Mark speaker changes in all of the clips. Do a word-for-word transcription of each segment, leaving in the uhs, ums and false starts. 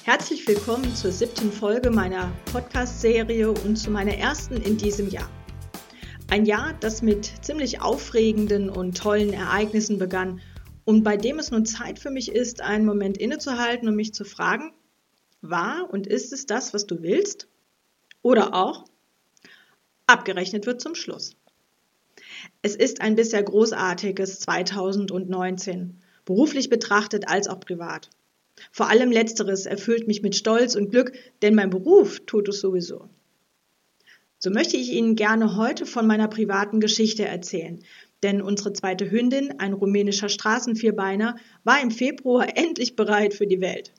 Speaker 1: Herzlich willkommen zur siebten Folge meiner Podcast-Serie und zu meiner ersten in diesem Jahr. Ein Jahr, das mit ziemlich aufregenden und tollen Ereignissen begann und bei dem es nun Zeit für mich ist, einen Moment innezuhalten und mich zu fragen, war und ist es das, was du willst? Oder auch, abgerechnet wird zum Schluss. Es ist ein bisher großartiges zweitausendneunzehn, beruflich betrachtet als auch privat. Vor allem Letzteres erfüllt mich mit Stolz und Glück, denn mein Beruf tut es sowieso. So möchte ich Ihnen gerne heute von meiner privaten Geschichte erzählen, denn unsere zweite Hündin, ein rumänischer Straßenvierbeiner, war im Februar endlich bereit für die Welt.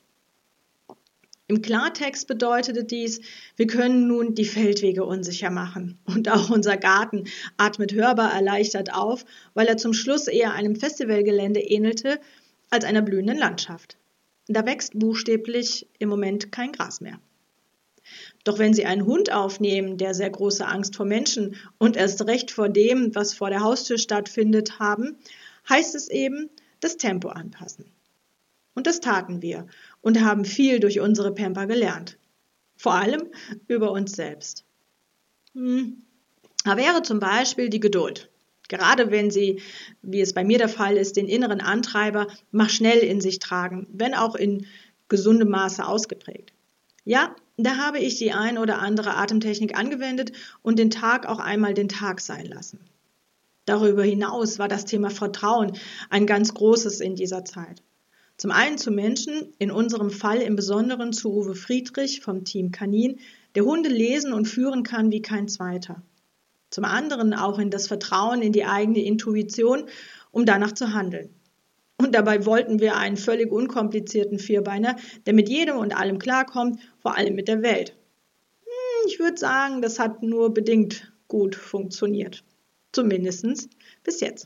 Speaker 1: Im Klartext bedeutete dies, wir können nun die Feldwege unsicher machen. Und auch unser Garten atmet hörbar erleichtert auf, weil er zum Schluss eher einem Festivalgelände ähnelte als einer blühenden Landschaft. Da wächst buchstäblich im Moment kein Gras mehr. Doch wenn Sie einen Hund aufnehmen, der sehr große Angst vor Menschen und erst recht vor dem, was vor der Haustür stattfindet, haben, heißt es eben, das Tempo anpassen. Und das taten wir und haben viel durch unsere Pamper gelernt. Vor allem über uns selbst. Hm. Da wäre zum Beispiel die Geduld. Gerade wenn Sie, wie es bei mir der Fall ist, den inneren Antreiber mach schnell in sich tragen, wenn auch in gesundem Maße ausgeprägt. Ja, da habe ich die ein oder andere Atemtechnik angewendet und den Tag auch einmal den Tag sein lassen. Darüber hinaus war das Thema Vertrauen ein ganz großes in dieser Zeit. Zum einen zu Menschen, in unserem Fall im Besonderen zu Uwe Friedrich vom Team Kanin, der Hunde lesen und führen kann wie kein zweiter. Zum anderen auch in das Vertrauen in die eigene Intuition, um danach zu handeln. Und dabei wollten wir einen völlig unkomplizierten Vierbeiner, der mit jedem und allem klarkommt, vor allem mit der Welt. Hm, ich würde sagen, das hat nur bedingt gut funktioniert. Zumindest bis jetzt.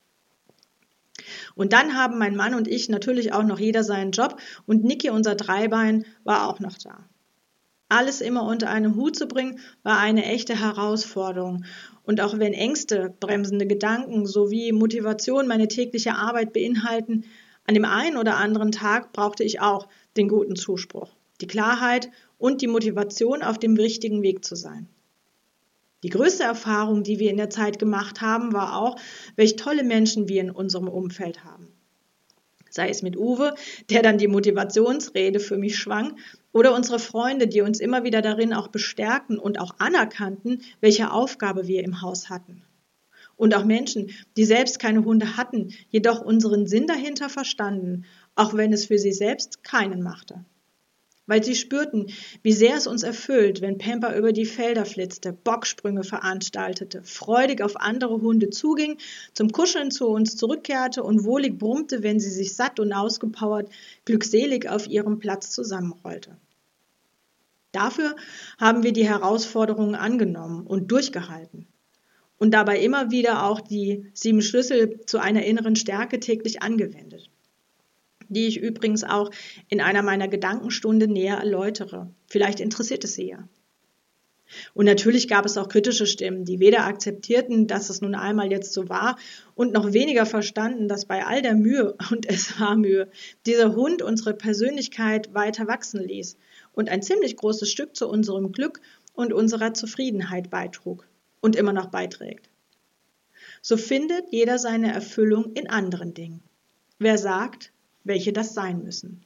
Speaker 1: Und dann haben mein Mann und ich natürlich auch noch jeder seinen Job und Niki, unser Dreibein, war auch noch da. Alles immer unter einen Hut zu bringen, war eine echte Herausforderung. Und auch wenn Ängste, bremsende Gedanken sowie Motivation meine tägliche Arbeit beinhalten, an dem einen oder anderen Tag brauchte ich auch den guten Zuspruch, die Klarheit und die Motivation, auf dem richtigen Weg zu sein. Die größte Erfahrung, die wir in der Zeit gemacht haben, war auch, welche tolle Menschen wir in unserem Umfeld haben. Sei es mit Uwe, der dann die Motivationsrede für mich schwang, oder unsere Freunde, die uns immer wieder darin auch bestärkten und auch anerkannten, welche Aufgabe wir im Haus hatten. Und auch Menschen, die selbst keine Hunde hatten, jedoch unseren Sinn dahinter verstanden, auch wenn es für sie selbst keinen machte. Weil sie spürten, wie sehr es uns erfüllt, wenn Pamper über die Felder flitzte, Bocksprünge veranstaltete, freudig auf andere Hunde zuging, zum Kuscheln zu uns zurückkehrte und wohlig brummte, wenn sie sich satt und ausgepowert, glückselig auf ihrem Platz zusammenrollte. Dafür haben wir die Herausforderungen angenommen und durchgehalten. Und dabei immer wieder auch die sieben Schlüssel zu einer inneren Stärke täglich angewendet, die ich übrigens auch in einer meiner Gedankenstunden näher erläutere. Vielleicht interessiert es Sie ja. Und natürlich gab es auch kritische Stimmen, die weder akzeptierten, dass es nun einmal jetzt so war und noch weniger verstanden, dass bei all der Mühe, und es war Mühe, dieser Hund unsere Persönlichkeit weiter wachsen ließ und ein ziemlich großes Stück zu unserem Glück und unserer Zufriedenheit beitrug und immer noch beiträgt. So findet jeder seine Erfüllung in anderen Dingen. Wer sagt, welche das sein müssen.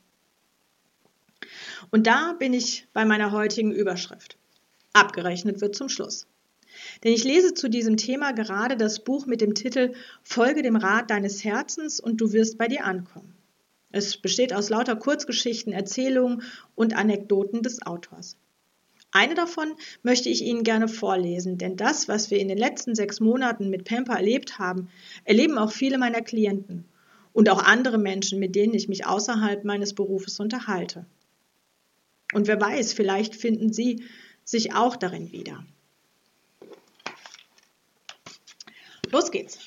Speaker 1: Und da bin ich bei meiner heutigen Überschrift. Abgerechnet wird zum Schluss. Denn ich lese zu diesem Thema gerade das Buch mit dem Titel Folge dem Rat deines Herzens und du wirst bei dir ankommen. Es besteht aus lauter Kurzgeschichten, Erzählungen und Anekdoten des Autors. Eine davon möchte ich Ihnen gerne vorlesen, denn das, was wir in den letzten sechs Monaten mit Pamper erlebt haben, erleben auch viele meiner Klienten. Und auch andere Menschen, mit denen ich mich außerhalb meines Berufes unterhalte. Und wer weiß, vielleicht finden Sie sich auch darin wieder. Los geht's.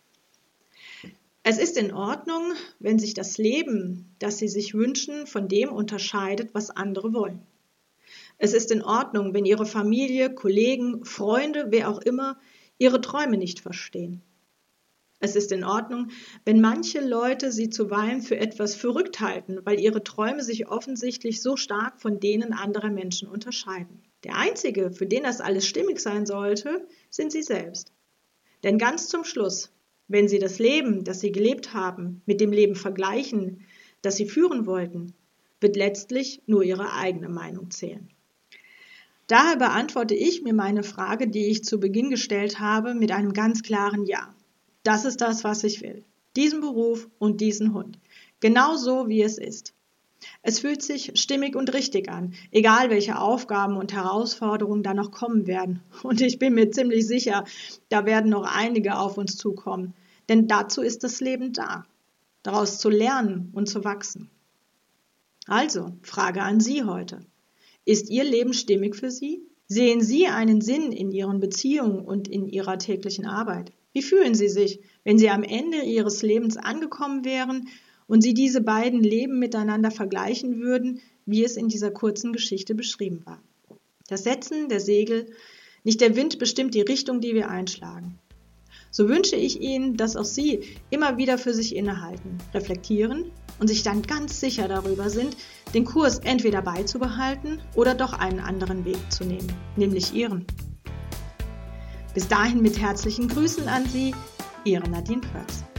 Speaker 1: Es ist in Ordnung, wenn sich das Leben, das Sie sich wünschen, von dem unterscheidet, was andere wollen. Es ist in Ordnung, wenn Ihre Familie, Kollegen, Freunde, wer auch immer, Ihre Träume nicht verstehen. Es ist in Ordnung, wenn manche Leute sie zuweilen für etwas verrückt halten, weil ihre Träume sich offensichtlich so stark von denen anderer Menschen unterscheiden. Der Einzige, für den das alles stimmig sein sollte, sind sie selbst. Denn ganz zum Schluss, wenn sie das Leben, das sie gelebt haben, mit dem Leben vergleichen, das sie führen wollten, wird letztlich nur ihre eigene Meinung zählen. Daher beantworte ich mir meine Frage, die ich zu Beginn gestellt habe, mit einem ganz klaren Ja. Das ist das, was ich will. Diesen Beruf und diesen Hund. Genau so, wie es ist. Es fühlt sich stimmig und richtig an, egal welche Aufgaben und Herausforderungen da noch kommen werden. Und ich bin mir ziemlich sicher, da werden noch einige auf uns zukommen. Denn dazu ist das Leben da, daraus zu lernen und zu wachsen. Also, Frage an Sie heute. Ist Ihr Leben stimmig für Sie? Sehen Sie einen Sinn in Ihren Beziehungen und in Ihrer täglichen Arbeit? Wie fühlen Sie sich, wenn Sie am Ende Ihres Lebens angekommen wären und Sie diese beiden Leben miteinander vergleichen würden, wie es in dieser kurzen Geschichte beschrieben war? Das Setzen der Segel, nicht der Wind bestimmt die Richtung, die wir einschlagen. So wünsche ich Ihnen, dass auch Sie immer wieder für sich innehalten, reflektieren und sich dann ganz sicher darüber sind, den Kurs entweder beizubehalten oder doch einen anderen Weg zu nehmen, nämlich Ihren. Bis dahin mit herzlichen Grüßen an Sie, Ihre Nadine Pörz.